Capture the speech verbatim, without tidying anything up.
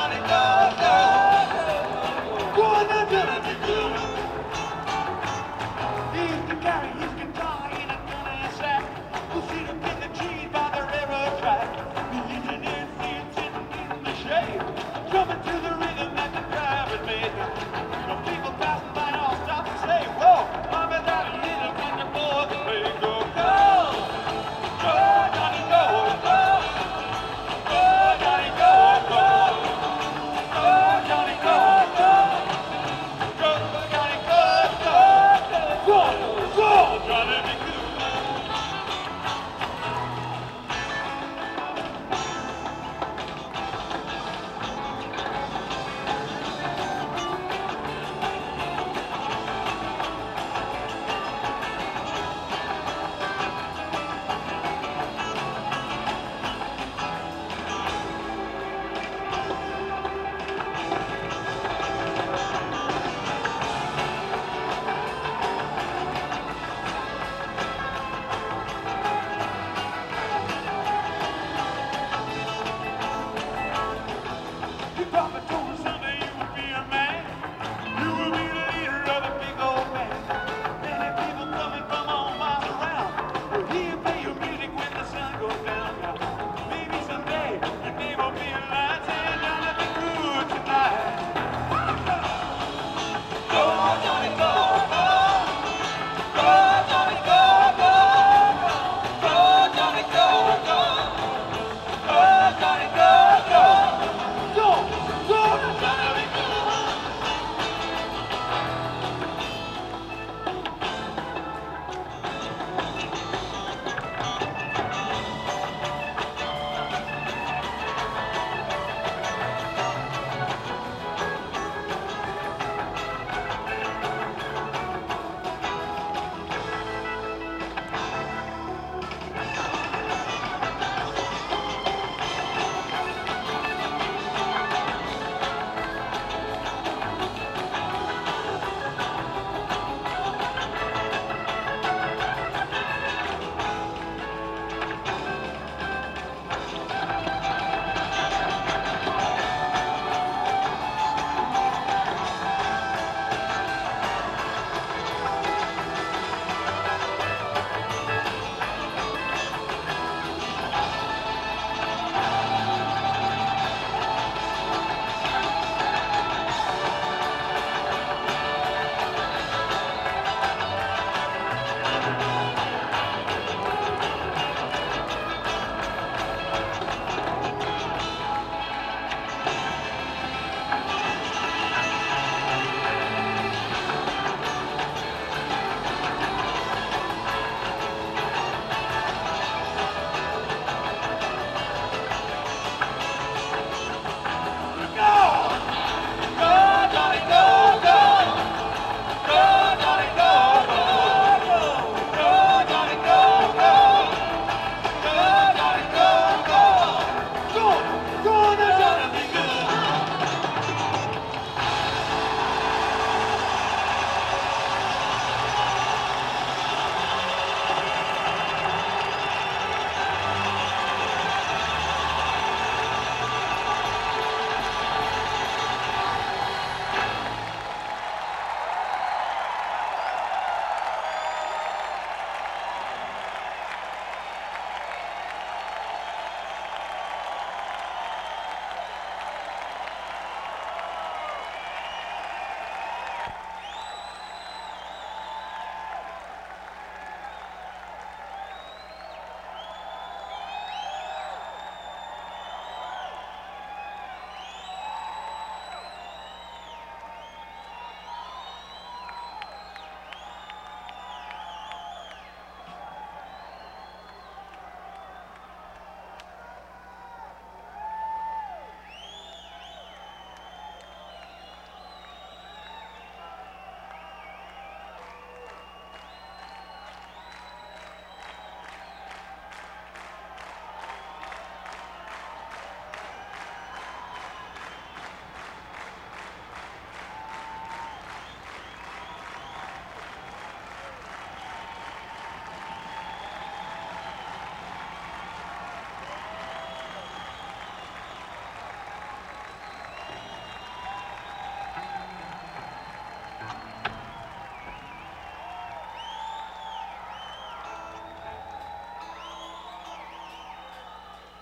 Johnny, go, go, go. Go on now, Johnny, go. He used to carry his guitar in a gunny sack. We'll see him in the trees by the railroad track. The engineer sits sitting in the shade, drumming to the rhythm that the driver made. The people passing by all stop and say, whoa, Mama, Daddy, hit him in the boys and play. Go, go, go, Johnny, go, go, go, Johnny, go, go, go, Johnny, go, go, go, Johnny, go, go, go, go, Johnny, be good. Papa told